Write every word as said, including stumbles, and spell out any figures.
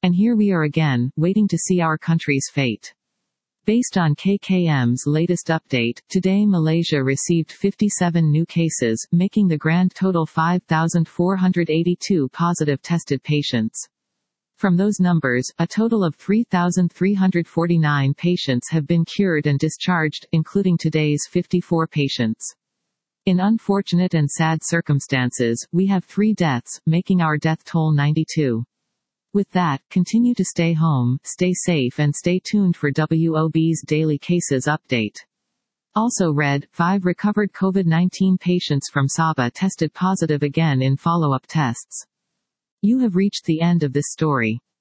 And here we are again, waiting to see our country's fate. Based on K K M's latest update, today Malaysia received fifty-seven new cases, making the grand total five thousand four hundred eighty-two positive tested patients. From those numbers, a total of three thousand three hundred forty-nine patients have been cured and discharged, including today's fifty-four patients. In unfortunate and sad circumstances, we have three deaths, making our death toll ninety-two. With that, continue to stay home, stay safe and stay tuned for W O B's daily cases update. Also read, five recovered COVID nineteen patients from Sabah tested positive again in follow-up tests. You have reached the end of this story.